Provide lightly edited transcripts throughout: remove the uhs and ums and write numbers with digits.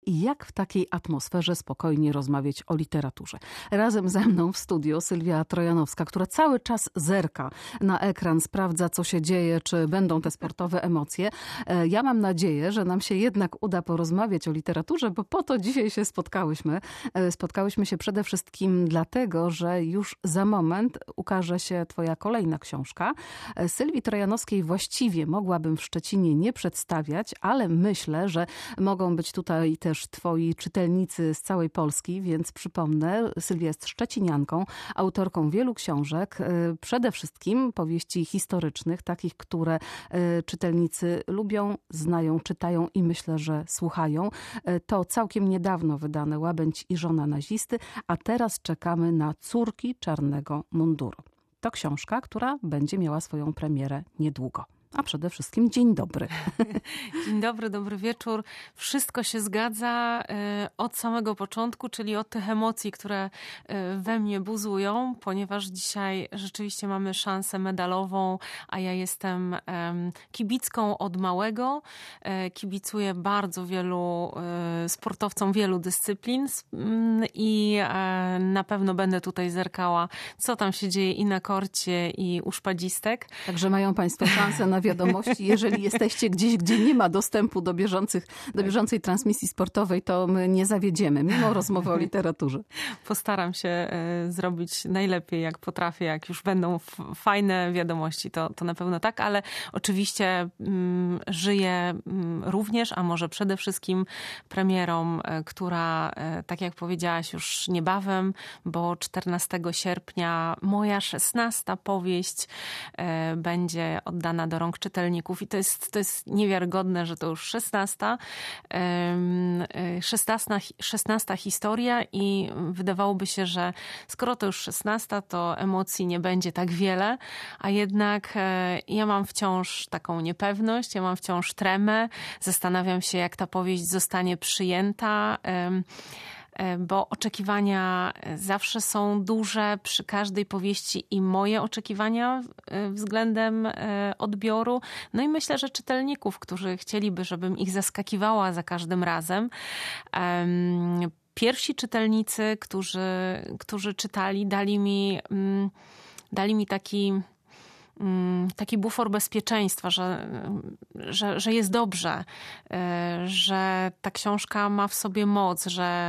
i jak w takiej atmosferze spokojnie rozmawiać o literaturze. Razem ze mną w studio Sylwia Trojanowska, która cały czas zerka na ekran, sprawdza, co się dzieje, czy będą te sportowe emocje. Ja mam nadzieję, że nam się jednak uda porozmawiać o literaturze, bo po to dzisiaj się spotkałyśmy. Spotkałyśmy się przede wszystkim dlatego, że już za moment ukaże się twoja kolejna książka. Sylwii Trojanowskiej właściwie mogłabym w Szczecinie nie przedstawiać, ale myślę, że mogą być tutaj też twoi czytelnicy z całej Polski, więc przypomnę, Sylwia jest szczecinianką, autorką wielu książek, przede wszystkim powieści historycznych, takich, które czytelnicy lubią, znają, czytają i myślę, że słuchają. To całkiem niedawno wydane Łabędź i żona nazisty, a teraz czekamy na Córki czarnego munduru. To książka, która będzie miała swoją premierę niedługo. A przede wszystkim dzień dobry. Dzień dobry, dobry wieczór. Wszystko się zgadza od samego początku, czyli od tych emocji, które we mnie buzują, ponieważ dzisiaj rzeczywiście mamy szansę medalową, a ja jestem kibicką od małego. Kibicuję bardzo wielu sportowcom, wielu dyscyplin i na pewno będę tutaj zerkała, co tam się dzieje i na korcie, i u szpadzistek. Także mają państwo szansę na wiadomości. Jeżeli jesteście gdzieś, gdzie nie ma dostępu do bieżącej transmisji sportowej, to my nie zawiedziemy, mimo rozmowy o literaturze. Postaram się zrobić najlepiej, jak potrafię. Jak już będą fajne wiadomości, to na pewno tak, ale oczywiście żyję również, a może przede wszystkim premierą, która, tak jak powiedziałaś, już niebawem, bo 14 sierpnia moja 16. powieść będzie oddana do rąk czytelników i to jest niewiarygodne, że to już 16. 16 historia i wydawałoby się, że skoro to już 16, to emocji nie będzie tak wiele, a jednak ja mam wciąż taką niepewność, ja mam wciąż tremę, zastanawiam się, jak ta powieść zostanie przyjęta, bo oczekiwania zawsze są duże przy każdej powieści i moje oczekiwania względem odbioru. No i myślę, że czytelników, którzy chcieliby, żebym ich zaskakiwała za każdym razem. Pierwsi czytelnicy, którzy czytali, dali mi taki bufor bezpieczeństwa, że jest dobrze, że ta książka ma w sobie moc,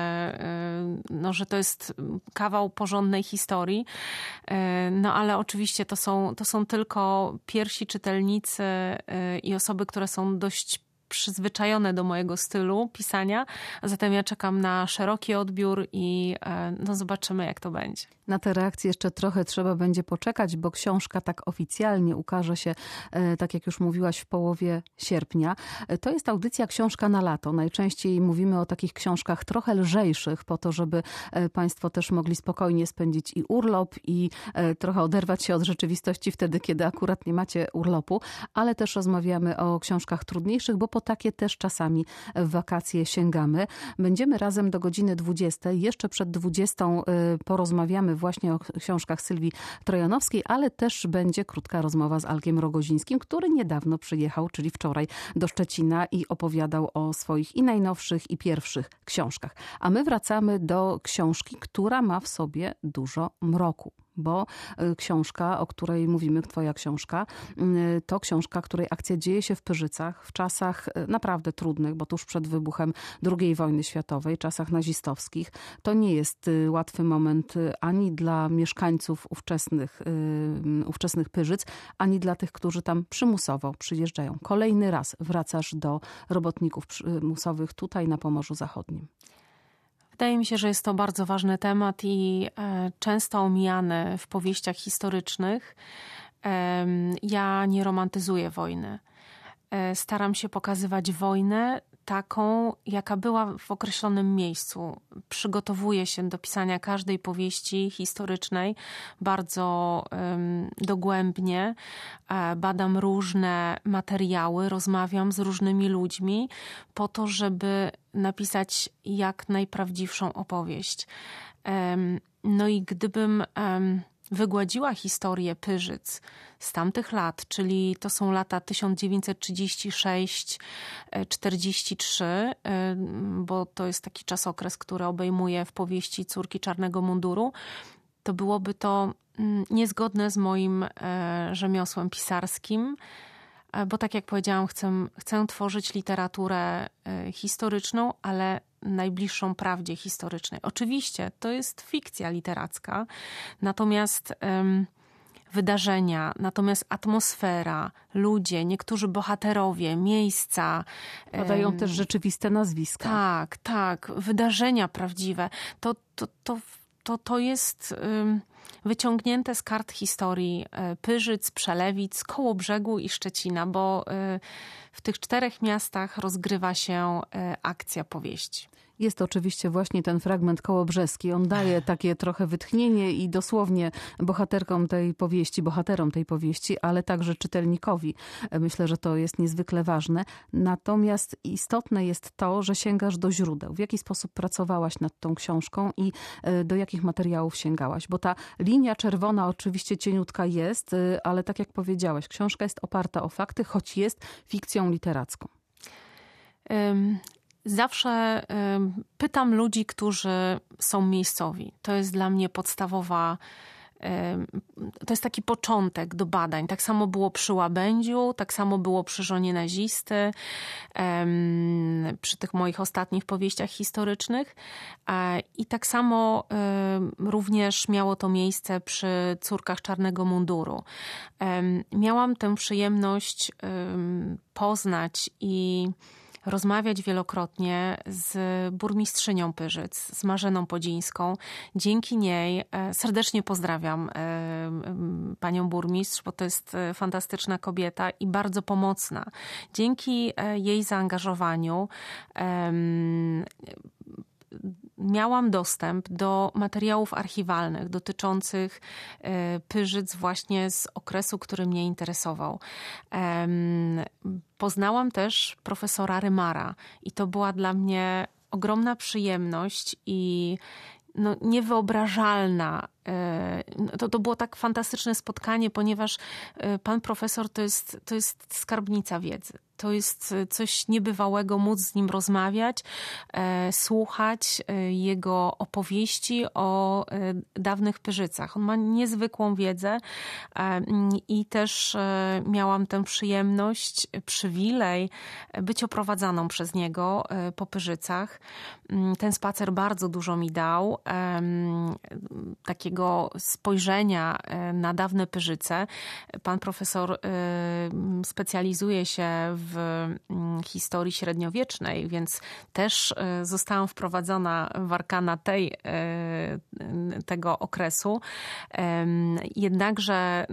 że to jest kawał porządnej historii. No ale oczywiście to są tylko pierwsi czytelnicy i osoby, które są dość przyzwyczajone do mojego stylu pisania, a zatem ja czekam na szeroki odbiór i zobaczymy, jak to będzie. Na te reakcje jeszcze trochę trzeba będzie poczekać, bo książka tak oficjalnie ukaże się, tak jak już mówiłaś, w połowie sierpnia. To jest audycja Książka na lato. Najczęściej mówimy o takich książkach trochę lżejszych, po to, żeby państwo też mogli spokojnie spędzić i urlop i trochę oderwać się od rzeczywistości wtedy, kiedy akurat nie macie urlopu, ale też rozmawiamy o książkach trudniejszych, bo po takie też czasami w wakacje sięgamy. Będziemy razem do godziny 20. Jeszcze przed 20 porozmawiamy właśnie o książkach Sylwii Trojanowskiej, ale też będzie krótka rozmowa z Alkiem Rogozińskim, który niedawno przyjechał, czyli wczoraj, do Szczecina i opowiadał o swoich i najnowszych, i pierwszych książkach. A my wracamy do książki, która ma w sobie dużo mroku. Bo książka, o której mówimy, twoja książka, to książka, której akcja dzieje się w Pyrzycach, w czasach naprawdę trudnych, bo tuż przed wybuchem II wojny światowej, czasach nazistowskich. To nie jest łatwy moment ani dla mieszkańców ówczesnych Pyrzyc, ani dla tych, którzy tam przymusowo przyjeżdżają. Kolejny raz wracasz do robotników przymusowych tutaj na Pomorzu Zachodnim. Wydaje mi się, że jest to bardzo ważny temat i często omijany w powieściach historycznych. Ja nie romantyzuję wojny. Staram się pokazywać wojnę taką, jaka była w określonym miejscu. Przygotowuję się do pisania każdej powieści historycznej bardzo dogłębnie. Badam różne materiały, rozmawiam z różnymi ludźmi po to, żeby napisać jak najprawdziwszą opowieść. No i gdybym wygładziła historię Pyrzyc z tamtych lat, czyli to są lata 1936-43, bo to jest taki czasokres, który obejmuje w powieści Córki Czarnego Munduru, to byłoby to niezgodne z moim rzemiosłem pisarskim, bo tak jak powiedziałam, chcę tworzyć literaturę historyczną, ale najbliższą prawdzie historycznej. Oczywiście to jest fikcja literacka, natomiast wydarzenia, natomiast atmosfera, ludzie, niektórzy bohaterowie, miejsca. Padają też rzeczywiste nazwiska. Tak, wydarzenia prawdziwe. To jest wyciągnięte z kart historii Pyrzyc, Przelewic, Kołobrzegu i Szczecina, bo w tych 4 miastach rozgrywa się akcja powieści. Jest oczywiście właśnie ten fragment kołobrzeski. On daje takie trochę wytchnienie i dosłownie bohaterom tej powieści, ale także czytelnikowi. Myślę, że to jest niezwykle ważne. Natomiast istotne jest to, że sięgasz do źródeł. W jaki sposób pracowałaś nad tą książką i do jakich materiałów sięgałaś? Bo ta linia czerwona oczywiście cieniutka jest, ale tak jak powiedziałaś, książka jest oparta o fakty, choć jest fikcją literacką. Zawsze pytam ludzi, którzy są miejscowi. To jest dla mnie podstawowa, to jest taki początek do badań. Tak samo było przy Łabędziu, tak samo było przy Żonie nazisty, przy tych moich ostatnich powieściach historycznych. I tak samo również miało to miejsce przy Córkach Czarnego Munduru. Miałam tę przyjemność poznać i rozmawiać wielokrotnie z burmistrzynią Pyrzyc, z Marzeną Podzińską. Dzięki niej serdecznie pozdrawiam panią burmistrz, bo to jest fantastyczna kobieta i bardzo pomocna. Dzięki jej zaangażowaniu miałam dostęp do materiałów archiwalnych dotyczących Pyrzyc właśnie z okresu, który mnie interesował. Poznałam też profesora Rymara i to była dla mnie ogromna przyjemność i niewyobrażalna. To było tak fantastyczne spotkanie, ponieważ pan profesor to jest skarbnica wiedzy. To jest coś niebywałego móc z nim rozmawiać, słuchać jego opowieści o dawnych Pyrzycach. On ma niezwykłą wiedzę i też miałam tę przyjemność, przywilej być oprowadzaną przez niego po Pyrzycach. Ten spacer bardzo dużo mi dał, takiego spojrzenia na dawne Pyrzyce. Pan profesor specjalizuje się w historii średniowiecznej, więc też zostałam wprowadzona w arkana tego Jednakże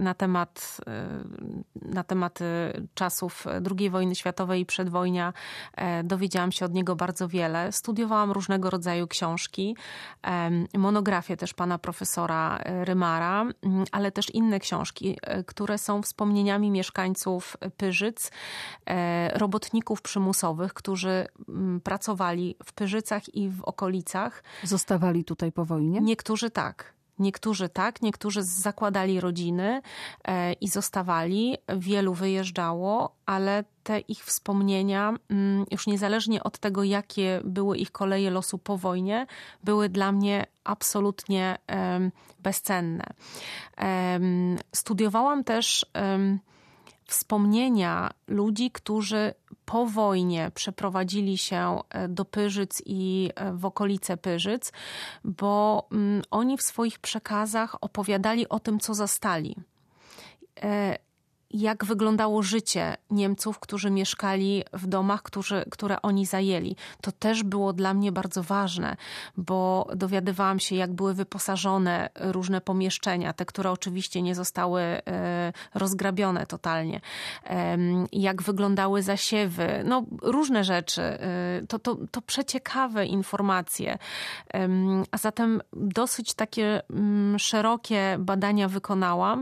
na temat czasów II wojny światowej i przedwojnia dowiedziałam się od niego bardzo wiele. Studiowałam różnego rodzaju książki, monografię też pana profesora Rymara, ale też inne książki, które są wspomnieniami mieszkańców Pyrzyc, robotników przymusowych, którzy pracowali w Pyrzycach i w okolicach. Zostawali tutaj po wojnie? Niektórzy tak, niektórzy zakładali rodziny i zostawali. Wielu wyjeżdżało, ale te ich wspomnienia, już niezależnie od tego, jakie były ich koleje losu po wojnie, były dla mnie absolutnie bezcenne. Studiowałam też wspomnienia ludzi, którzy po wojnie przeprowadzili się do Pyrzyc i w okolice Pyrzyc, bo oni w swoich przekazach opowiadali o tym, co zastali. Jak wyglądało życie Niemców, którzy mieszkali w domach, które oni zajęli. To też było dla mnie bardzo ważne, bo dowiadywałam się, jak były wyposażone różne pomieszczenia, te, które oczywiście nie zostały rozgrabione totalnie. Jak wyglądały zasiewy, różne rzeczy. To przeciekawe informacje. A zatem dosyć takie szerokie badania wykonałam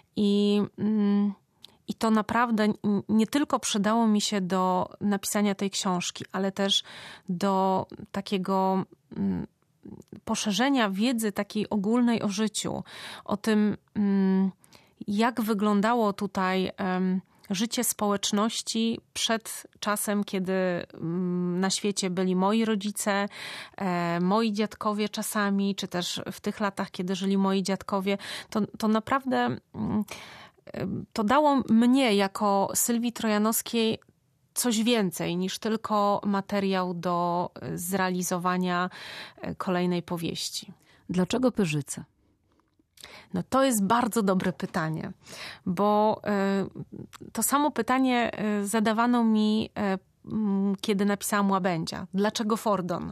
i to naprawdę nie tylko przydało mi się do napisania tej książki, ale też do takiego poszerzenia wiedzy takiej ogólnej o życiu, o tym, jak wyglądało tutaj życie społeczności przed czasem, kiedy na świecie byli moi rodzice, moi dziadkowie czasami, czy też w tych latach, kiedy żyli moi dziadkowie, to naprawdę to dało mnie jako Sylwii Trojanowskiej coś więcej niż tylko materiał do zrealizowania kolejnej powieści. Dlaczego Pyrzyce? No to jest bardzo dobre pytanie, bo to samo pytanie zadawano mi, kiedy napisałam Łabędzia. Dlaczego Fordon?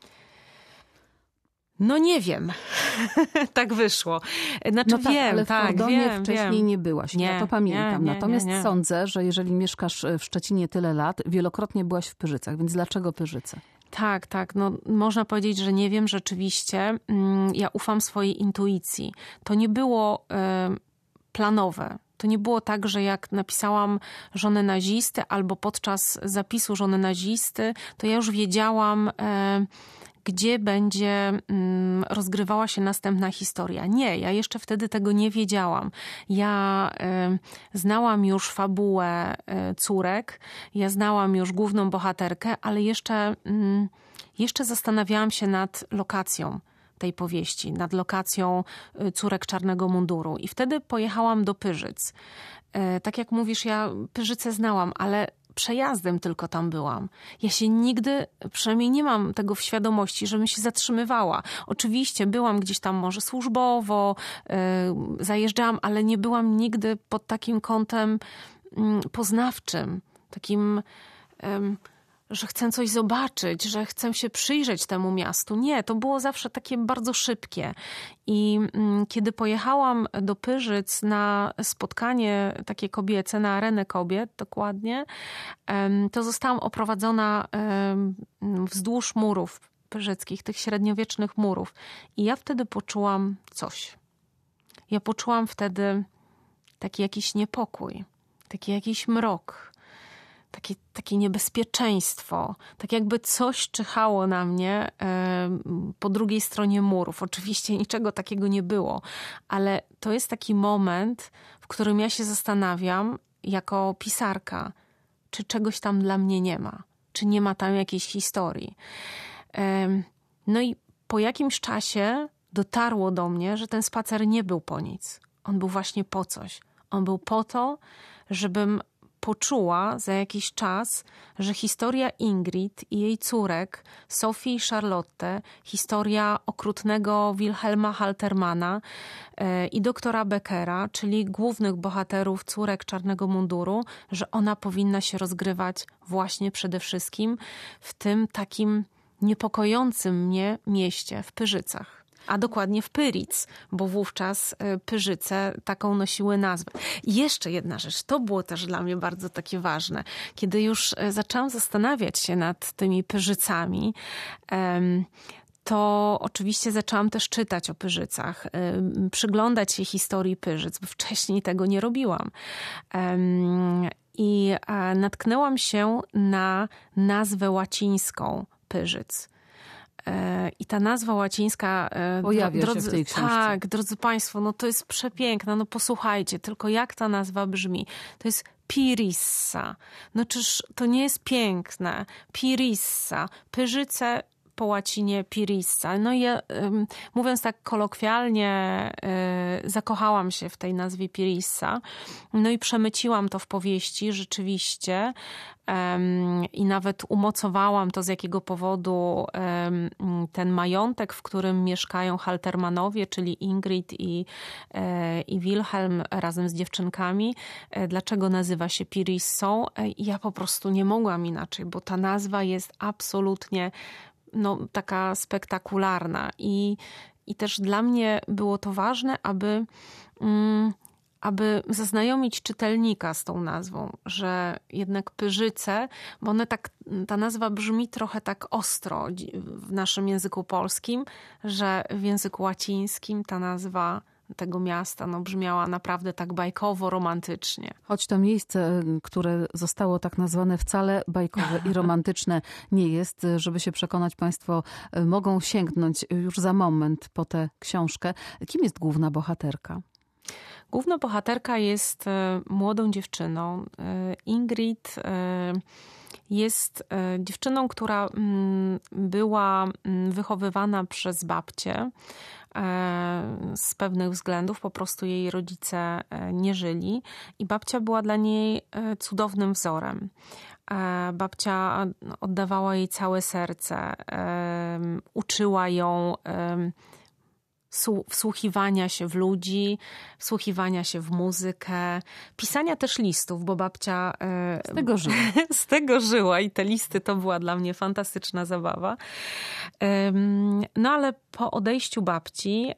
No nie wiem. Tak wyszło. Znaczy no tak, wiem, ale w Fordonie wcześniej nie byłaś. Nie, ja to pamiętam. nie, Natomiast sądzę, że jeżeli mieszkasz w Szczecinie tyle lat, wielokrotnie byłaś w Pyrzycach, więc dlaczego Pyrzyce? Tak. No, można powiedzieć, że nie wiem rzeczywiście. Ja ufam swojej intuicji. To nie było planowe. To nie było tak, że jak napisałam Żonę nazisty albo podczas zapisu Żony nazisty, to ja już wiedziałam, gdzie będzie rozgrywała się następna historia. Nie, ja jeszcze wtedy tego nie wiedziałam. Ja znałam już fabułę córek, ja znałam już główną bohaterkę, ale jeszcze zastanawiałam się nad lokacją tej powieści, nad lokacją córek Czarnego Munduru. I wtedy pojechałam do Pyrzyc. Tak jak mówisz, ja Pyrzyce znałam, ale przejazdem tylko tam byłam. Ja się nigdy, przynajmniej nie mam tego w świadomości, żebym się zatrzymywała. Oczywiście byłam gdzieś tam może służbowo, zajeżdżałam, ale nie byłam nigdy pod takim kątem poznawczym, takim, że chcę coś zobaczyć, że chcę się przyjrzeć temu miastu. Nie, to było zawsze takie bardzo szybkie. I kiedy pojechałam do Pyrzyc na spotkanie takie kobiece, na arenę kobiet dokładnie, to zostałam oprowadzona wzdłuż murów pyrzyckich, tych średniowiecznych murów. I ja wtedy poczułam coś. Ja poczułam wtedy taki jakiś niepokój, taki jakiś mrok. Takie niebezpieczeństwo, tak jakby coś czyhało na mnie po drugiej stronie murów. Oczywiście niczego takiego nie było, ale to jest taki moment, w którym ja się zastanawiam jako pisarka, czy czegoś tam dla mnie nie ma, czy nie ma tam jakiejś historii. No i po jakimś czasie dotarło do mnie, że ten spacer nie był po nic. On był właśnie po coś. On był po to, żebym poczuła za jakiś czas, że historia Ingrid i jej córek, Sofii i Charlotte, historia okrutnego Wilhelma Haltermana i doktora Beckera, czyli głównych bohaterów córek Czarnego Munduru, że ona powinna się rozgrywać właśnie przede wszystkim w tym takim niepokojącym mnie mieście, w Pyrzycach. A dokładnie w Pyric, bo wówczas Pyrzyce taką nosiły nazwę. I jeszcze jedna rzecz, to było też dla mnie bardzo takie ważne. Kiedy już zaczęłam zastanawiać się nad tymi Pyrzycami, to oczywiście zaczęłam też czytać o Pyrzycach, przyglądać się historii Pyrzyc, bo wcześniej tego nie robiłam. I natknęłam się na nazwę łacińską Pyrzyc. I ta nazwa łacińska... Pojawia się w tej książce. Tak, drodzy Państwo, no to jest przepiękna, no posłuchajcie, tylko jak ta nazwa brzmi. To jest Pirissa. No czyż to nie jest piękne? Pirissa. Pyrzyce po łacinie Pirissa. No i ja, mówiąc tak kolokwialnie, zakochałam się w tej nazwie Pirissa. No i przemyciłam to w powieści rzeczywiście i nawet umocowałam to, z jakiego powodu ten majątek, w którym mieszkają Haltermanowie, czyli Ingrid i Wilhelm razem z dziewczynkami, dlaczego nazywa się Pirissą. Ja po prostu nie mogłam inaczej, bo ta nazwa jest absolutnie taka spektakularna i też dla mnie było to ważne, aby zaznajomić czytelnika z tą nazwą, że jednak Pyrzyce, bo ta nazwa brzmi trochę tak ostro w naszym języku polskim, że w języku łacińskim ta nazwa tego miasta brzmiała naprawdę tak bajkowo, romantycznie. Choć to miejsce, które zostało tak nazwane, wcale bajkowe i romantyczne nie jest. Żeby się przekonać, Państwo mogą sięgnąć już za moment po tę książkę. Kim jest główna bohaterka? Główna bohaterka jest młodą dziewczyną. Ingrid jest dziewczyną, która była wychowywana przez babcię. Z pewnych względów po prostu jej rodzice nie żyli i babcia była dla niej cudownym wzorem. Babcia oddawała jej całe serce, uczyła ją wsłuchiwania się w ludzi, wsłuchiwania się w muzykę, pisania też listów, bo babcia z tego żyła. Z tego żyła i te listy to była dla mnie fantastyczna zabawa. No ale po odejściu babci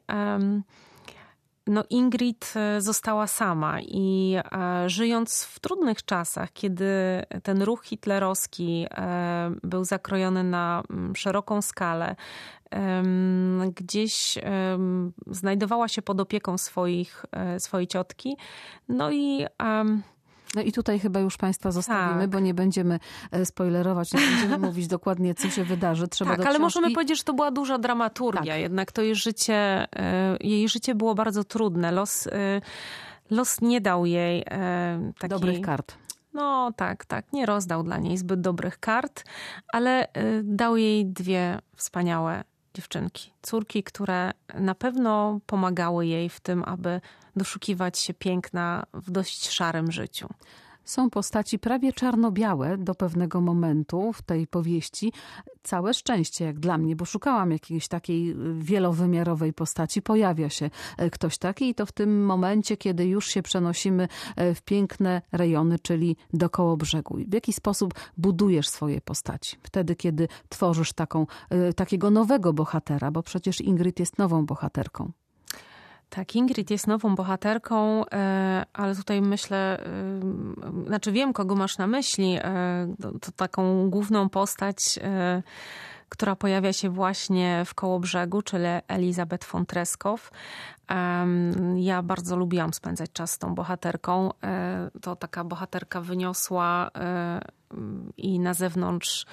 Ingrid została sama i żyjąc w trudnych czasach, kiedy ten ruch hitlerowski był zakrojony na szeroką skalę, gdzieś znajdowała się pod opieką swojej ciotki. No i tutaj chyba już Państwa zostawimy, tak, bo nie będziemy spoilerować, nie będziemy mówić dokładnie, co się wydarzy. Trzeba tak, do ale książki... możemy powiedzieć, że to była duża dramaturgia. Tak. Jednak to jej życie było bardzo trudne. Los nie dał jej takiej... dobrych kart. No tak, nie rozdał dla niej zbyt dobrych kart, ale dał jej dwie wspaniałe dziewczynki. Córki, które na pewno pomagały jej w tym, aby doszukiwać się piękna w dość szarym życiu. Są postaci prawie czarno-białe do pewnego momentu w tej powieści. Całe szczęście jak dla mnie, bo szukałam jakiejś takiej wielowymiarowej postaci. Pojawia się ktoś taki i to w tym momencie, kiedy już się przenosimy w piękne rejony, czyli do Kołobrzegu. W jaki sposób budujesz swoje postaci? Wtedy, kiedy tworzysz takiego nowego bohatera, bo przecież Ingrid jest nową bohaterką. Tak, Ingrid jest nową bohaterką, ale tutaj myślę, wiem, kogo masz na myśli. To taką główną postać, która pojawia się właśnie w Kołobrzegu, czyli Elizabeth von Treskow. Ja bardzo lubiłam spędzać czas z tą bohaterką. To taka bohaterka wyniosła i na zewnątrz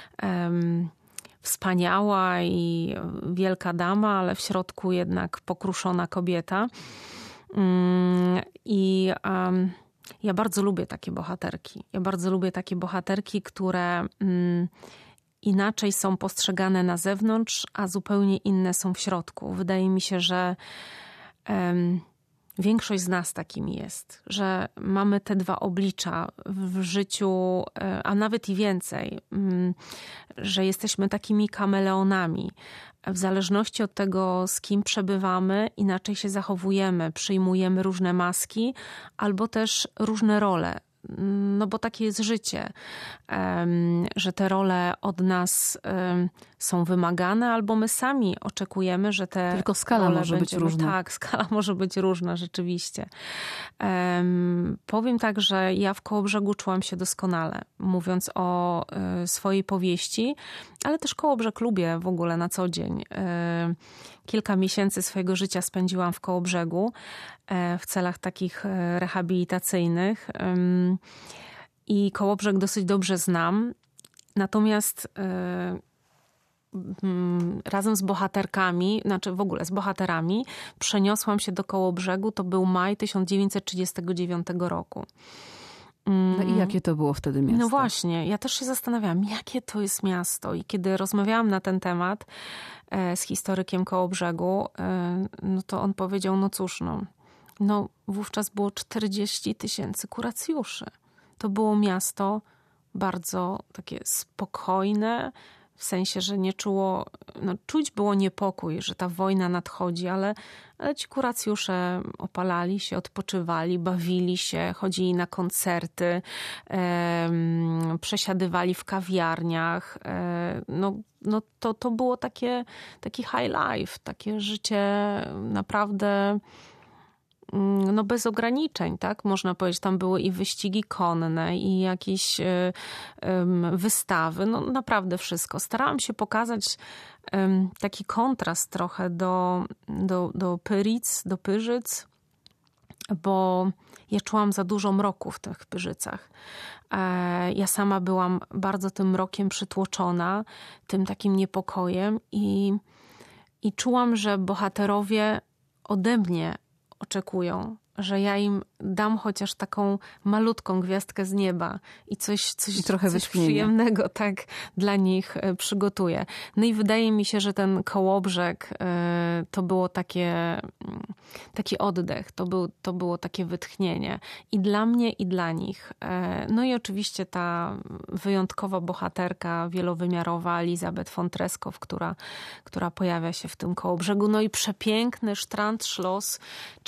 wspaniała i wielka dama, ale w środku jednak pokruszona kobieta. I ja bardzo lubię takie bohaterki. Ja bardzo lubię takie bohaterki, które inaczej są postrzegane na zewnątrz, a zupełnie inne są w środku. Wydaje mi się, że większość z nas takimi jest, że mamy te dwa oblicza w życiu, a nawet i więcej, że jesteśmy takimi kameleonami. W zależności od tego, z kim przebywamy, inaczej się zachowujemy, przyjmujemy różne maski albo też różne role. No bo takie jest życie, że te role od nas są wymagane, albo my sami oczekujemy, że te tylko skala role może być różna. Tak, skala może być różna, rzeczywiście. Powiem tak, że ja w Kołobrzegu czułam się doskonale, mówiąc o swojej powieści, ale też Kołobrzeg lubię w ogóle na co dzień. Kilka miesięcy swojego życia spędziłam w Kołobrzegu w celach takich rehabilitacyjnych i Kołobrzeg dosyć dobrze znam. Natomiast razem z bohaterkami, w ogóle z bohaterami, przeniosłam się do Kołobrzegu. To był maj 1939 roku. No i jakie to było wtedy miasto? No właśnie, ja też się zastanawiałam, jakie to jest miasto. I kiedy rozmawiałam na ten temat z historykiem Kołobrzegu, no to on powiedział, no wówczas było 40 000 kuracjuszy. To było miasto bardzo takie spokojne, w sensie, że nie czuło, czuć było niepokój, że ta wojna nadchodzi, ale ci kuracjusze opalali się, odpoczywali, bawili się, chodzili na koncerty, przesiadywali w kawiarniach. To było taki high life, takie życie naprawdę no bez ograniczeń, tak? Można powiedzieć, tam były i wyścigi konne, i jakieś wystawy, no naprawdę wszystko. Starałam się pokazać taki kontrast trochę do Pyric, do Pyrzyc, bo ja czułam za dużo mroku w tych Pyrzycach. Ja sama byłam bardzo tym mrokiem przytłoczona, tym takim niepokojem i czułam, że bohaterowie ode mnie oczekują, że ja im dam chociaż taką malutką gwiazdkę z nieba i coś przyjemnego tak dla nich przygotuję. No i wydaje mi się, że ten Kołobrzeg to było taki oddech, to było takie wytchnienie i dla mnie, i dla nich. No i oczywiście ta wyjątkowa bohaterka wielowymiarowa Elisabeth von Treskow, która pojawia się w tym Kołobrzegu. No i przepiękny Strandschloss,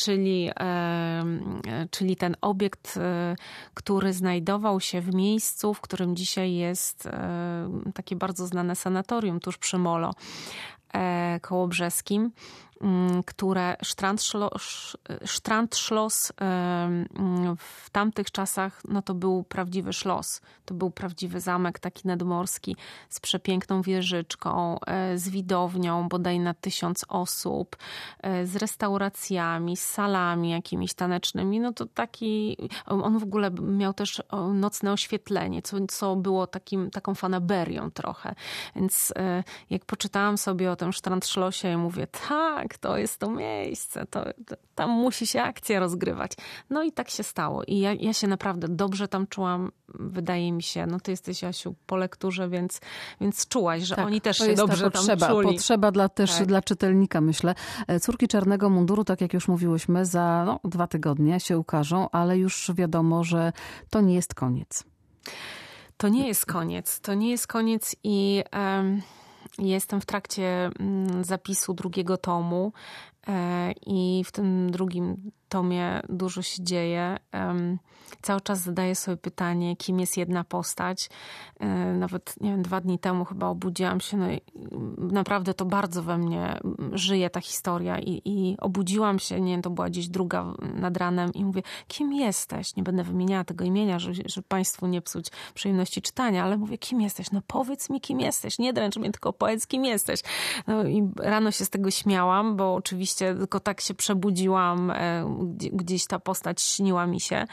czyli ten obiekt, który znajdował się w miejscu, w którym dzisiaj jest takie bardzo znane sanatorium tuż przy Molo kołobrzeskim, które Strandschloss w tamtych czasach, no to był prawdziwy szlos. To był prawdziwy zamek taki nadmorski z przepiękną wieżyczką, z widownią bodaj na 1000 osób, z restauracjami, z salami jakimiś tanecznymi. No to taki, on w ogóle miał też nocne oświetlenie, co było taką fanaberią trochę. Więc jak poczytałam sobie o tym Strandschlossie, ja mówię, tak, to jest to miejsce, tam musi się akcja rozgrywać. No i tak się stało. I ja się naprawdę dobrze tam czułam. Wydaje mi się, no ty jesteś, Jasiu, po lekturze, więc czułaś, że oni też się dobrze tam czuli. Potrzeba dla czytelnika, myślę. Córki Czarnego Munduru, tak jak już mówiłyśmy, za 2 tygodnie się ukażą, ale już wiadomo, że to nie jest koniec. To nie jest koniec i jestem w trakcie zapisu 2 tomu i w tym 2 tomie dużo się dzieje. Cały czas zadaję sobie pytanie, kim jest jedna postać. Nawet, 2 dni temu chyba obudziłam się, no i naprawdę to bardzo we mnie żyje ta historia i obudziłam się, to była gdzieś 2 nad ranem i mówię, kim jesteś? Nie będę wymieniała tego imienia, żeby Państwu nie psuć przyjemności czytania, ale mówię, kim jesteś? No powiedz mi, kim jesteś. Nie dręcz mnie, tylko powiedz, kim jesteś. No i rano się z tego śmiałam, bo oczywiście tylko tak się przebudziłam, gdzieś ta postać śniła mi się.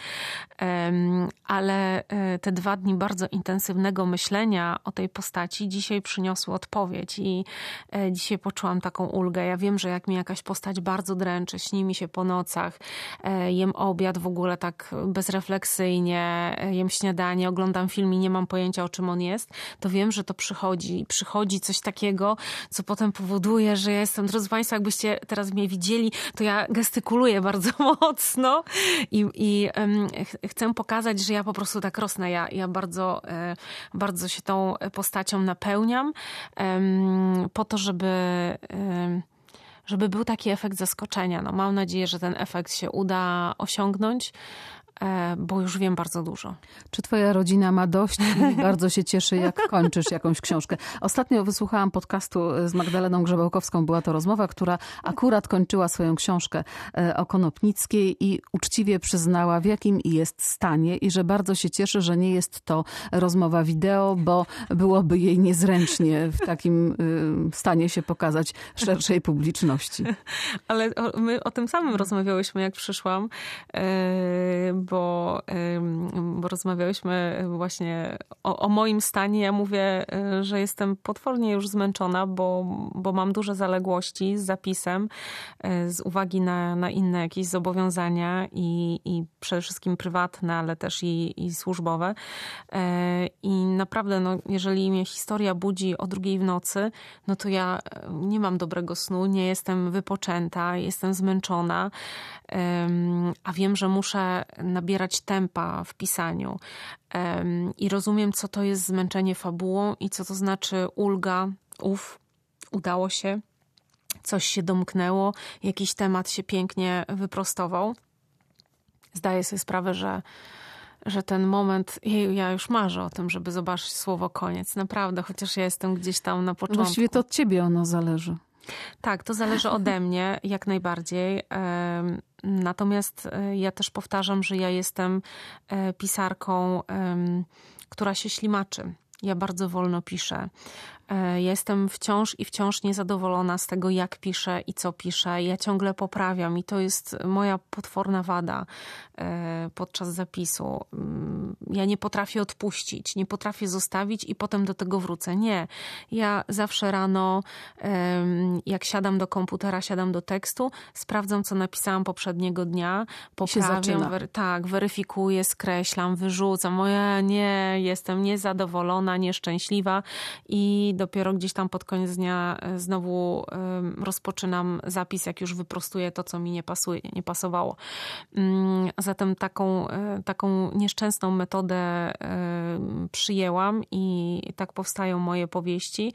Ale te 2 dni bardzo intensywnego myślenia o tej postaci dzisiaj przyniosły odpowiedź i dzisiaj poczułam taką ulgę. Ja wiem, że jak mi jakaś postać bardzo dręczy, śni mi się po nocach, jem obiad w ogóle tak bezrefleksyjnie, jem śniadanie, oglądam film i nie mam pojęcia, o czym on jest, to wiem, że to przychodzi coś takiego, co potem powoduje, że ja jestem, drodzy Państwo, jakbyście teraz mnie widzieli, to ja gestykuluję bardzo mocno i chcę pokazać, że ja po prostu tak rosnę. Ja bardzo, bardzo się tą postacią napełniam po to, żeby był taki efekt zaskoczenia. No, mam nadzieję, że ten efekt się uda osiągnąć, bo już wiem bardzo dużo. Czy twoja rodzina ma dość i bardzo się cieszy, jak kończysz jakąś książkę? Ostatnio wysłuchałam podcastu z Magdaleną Grzebałkowską. Była to rozmowa, która akurat kończyła swoją książkę o Konopnickiej i uczciwie przyznała, w jakim jest stanie i że bardzo się cieszy, że nie jest to rozmowa wideo, bo byłoby jej niezręcznie w takim stanie się pokazać szerszej publiczności. Ale my o tym samym rozmawiałyśmy, jak przyszłam, bo rozmawiałyśmy właśnie o moim stanie. Ja mówię, że jestem potwornie już zmęczona, bo mam duże zaległości z zapisem, z uwagi na inne jakieś zobowiązania i przede wszystkim prywatne, ale też i służbowe. I naprawdę, jeżeli mnie historia budzi o 2 w nocy, no to ja nie mam dobrego snu, nie jestem wypoczęta, jestem zmęczona, a wiem, że muszę nabierać tempa w pisaniu i rozumiem, co to jest zmęczenie fabułą i co to znaczy ulga, udało się, coś się domknęło, jakiś temat się pięknie wyprostował. Zdaję sobie sprawę, że ten moment, ja już marzę o tym, żeby zobaczyć słowo koniec. Naprawdę, chociaż ja jestem gdzieś tam na początku. Właściwie to od ciebie ono zależy. Tak, to zależy ode mnie jak najbardziej. Natomiast ja też powtarzam, że ja jestem pisarką, która się ślimaczy. Ja bardzo wolno piszę. Ja jestem wciąż niezadowolona z tego, jak piszę i co piszę. Ja ciągle poprawiam i to jest moja potworna wada podczas zapisu. Ja nie potrafię odpuścić, nie potrafię zostawić i potem do tego wrócę. Nie. Ja zawsze rano, jak siadam do komputera, siadam do tekstu, sprawdzam, co napisałam poprzedniego dnia, poprawiam, weryfikuję, skreślam, wyrzucam. Nie, jestem niezadowolona, nieszczęśliwa i dopiero gdzieś tam pod koniec dnia znowu rozpoczynam zapis, jak już wyprostuję to, co mi nie pasowało. Zatem taką nieszczęsną metodę przyjęłam i tak powstają moje powieści.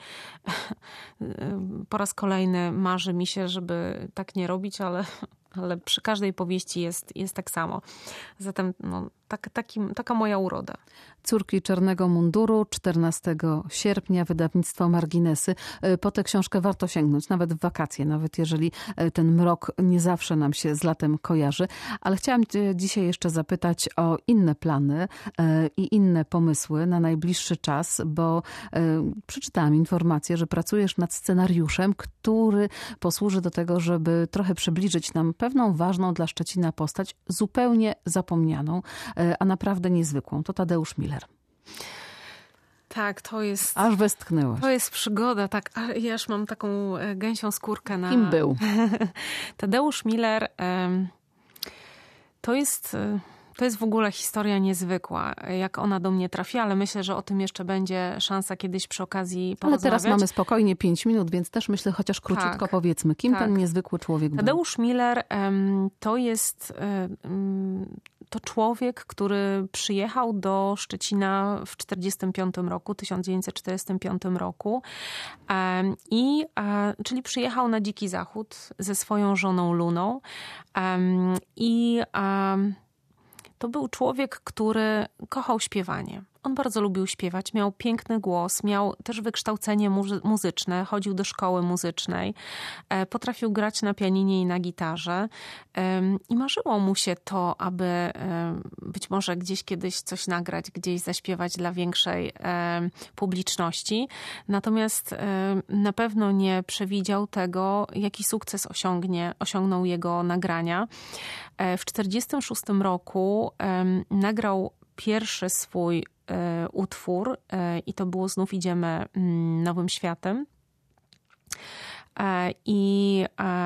Po raz kolejny marzy mi się, żeby tak nie robić, ale przy każdej powieści jest tak samo. Zatem taka moja uroda. Córki Czarnego Munduru, 14 sierpnia, wydawnictwo Marginesy. Po tę książkę warto sięgnąć, nawet w wakacje, nawet jeżeli ten mrok nie zawsze nam się z latem kojarzy. Ale chciałam cię dzisiaj jeszcze zapytać o inne plany i inne pomysły na najbliższy czas, bo przeczytałam informację, że pracujesz nad scenariuszem, który posłuży do tego, żeby trochę przybliżyć nam pewną ważną dla Szczecina postać, zupełnie zapomnianą, a naprawdę niezwykłą. To Tadeusz Miller. Tak, to jest... Aż westchnęłaś. To jest przygoda, tak. Ja już mam taką gęsią skórkę na... Kim był? Tadeusz Miller to jest w ogóle historia niezwykła, jak ona do mnie trafi, ale myślę, że o tym jeszcze będzie szansa kiedyś przy okazji porozmawiać. Ale teraz mamy spokojnie 5 minut, więc też myślę, chociaż króciutko powiedzmy, kim ten niezwykły człowiek był. Tadeusz Miller to jest to człowiek, który przyjechał do Szczecina w 1945 roku, czyli przyjechał na Dziki Zachód ze swoją żoną Luną i to był człowiek, który kochał śpiewanie. On bardzo lubił śpiewać, miał piękny głos, miał też wykształcenie muzyczne, chodził do szkoły muzycznej, potrafił grać na pianinie i na gitarze i marzyło mu się to, aby być może gdzieś kiedyś coś nagrać, gdzieś zaśpiewać dla większej publiczności. Natomiast na pewno nie przewidział tego, jaki sukces osiągną jego nagrania. W 1946 roku nagrał pierwszy swój utwór i to było Znów idziemy nowym światem. I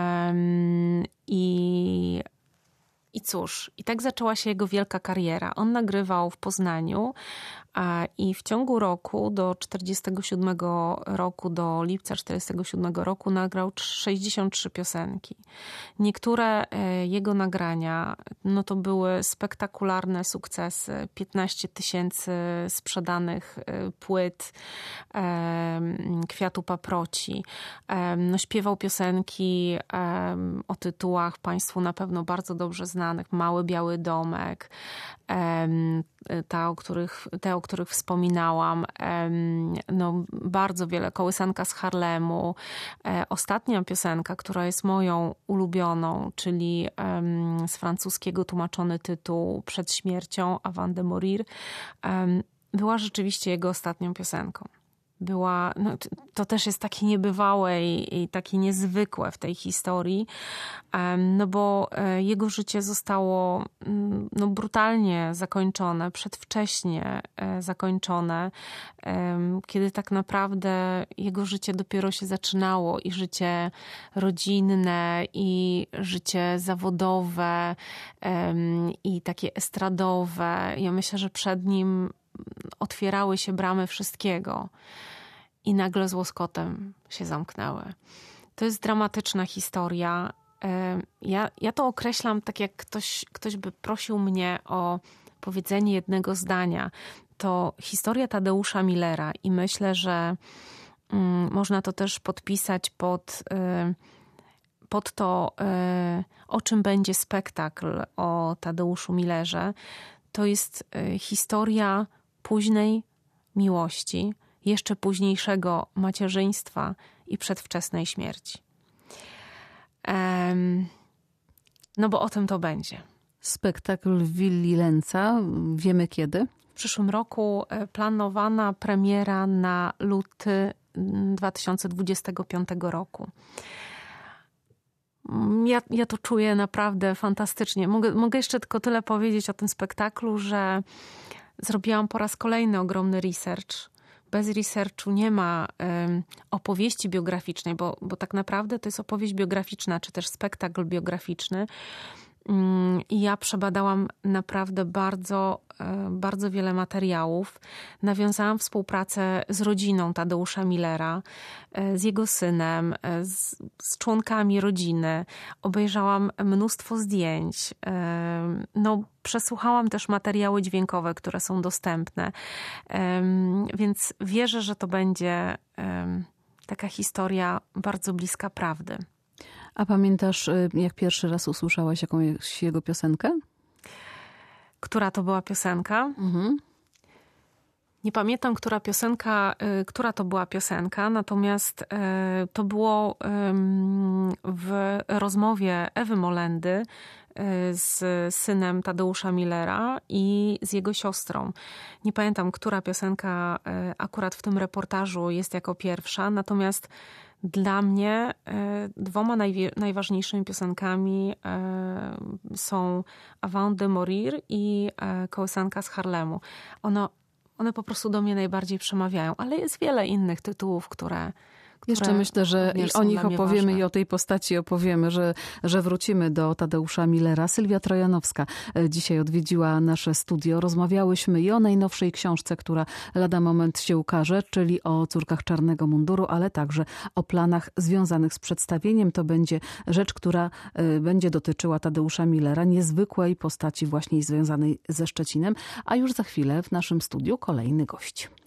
cóż, i tak zaczęła się jego wielka kariera. On nagrywał w Poznaniu i w ciągu roku do 47 roku, do lipca 47 roku nagrał 63 piosenki. Niektóre jego nagrania, no to były spektakularne sukcesy. 15 000 sprzedanych płyt Kwiatu Paproci. No, śpiewał piosenki o tytułach państwu na pewno bardzo dobrze znanych. Mały Biały Domek, te, o których wspominałam, no bardzo wiele, Kołysanka z Harlemu. Ostatnia piosenka, która jest moją ulubioną, czyli z francuskiego tłumaczony tytuł Przed śmiercią, Avant de mourir, była rzeczywiście jego ostatnią piosenką. To też jest takie niebywałe i takie niezwykłe w tej historii, no bo jego życie zostało brutalnie zakończone, przedwcześnie zakończone, kiedy tak naprawdę jego życie dopiero się zaczynało i życie rodzinne, i życie zawodowe, i takie estradowe. Ja myślę, że przed nim otwierały się bramy wszystkiego i nagle z łoskotem się zamknęły. To jest dramatyczna historia. Ja to określam tak, jak ktoś by prosił mnie o powiedzenie jednego zdania. To historia Tadeusza Millera i myślę, że można to też podpisać pod to, o czym będzie spektakl o Tadeuszu Millerze. To jest historia późnej miłości, jeszcze późniejszego macierzyństwa i przedwczesnej śmierci. No bo o tym to będzie. Spektakl w Willi Lenca. Wiemy kiedy? W przyszłym roku planowana premiera na luty 2025 roku. Ja to czuję naprawdę fantastycznie. Mogę jeszcze tylko tyle powiedzieć o tym spektaklu, że zrobiłam po raz kolejny ogromny research. Bez researchu nie ma opowieści biograficznej, bo tak naprawdę to jest opowieść biograficzna, czy też spektakl biograficzny. I ja przebadałam naprawdę bardzo wiele materiałów. Nawiązałam współpracę z rodziną Tadeusza Millera, z jego synem, z członkami rodziny. Obejrzałam mnóstwo zdjęć. Przesłuchałam też materiały dźwiękowe, które są dostępne. Więc wierzę, że to będzie taka historia bardzo bliska prawdy. A pamiętasz, jak pierwszy raz usłyszałaś jakąś jego piosenkę? Która to była piosenka? Nie pamiętam, która to była piosenka, natomiast to było w rozmowie Ewy Molendy z synem Tadeusza Millera i z jego siostrą. Nie pamiętam, która piosenka akurat w tym reportażu jest jako pierwsza, natomiast dla mnie dwoma najważniejszymi piosenkami są Avant de mourir i Kołysanka z Harlemu. One po prostu do mnie najbardziej przemawiają, ale jest wiele innych tytułów, które Jeszcze myślę, że o nich opowiemy ważne. I o tej postaci opowiemy, że wrócimy do Tadeusza Millera. Sylwia Trojanowska dzisiaj odwiedziła nasze studio. Rozmawiałyśmy i o najnowszej książce, która lada moment się ukaże, czyli o córkach Czarnego Munduru, ale także o planach związanych z przedstawieniem. To będzie rzecz, która będzie dotyczyła Tadeusza Millera, niezwykłej postaci właśnie związanej ze Szczecinem. A już za chwilę w naszym studiu kolejny gość.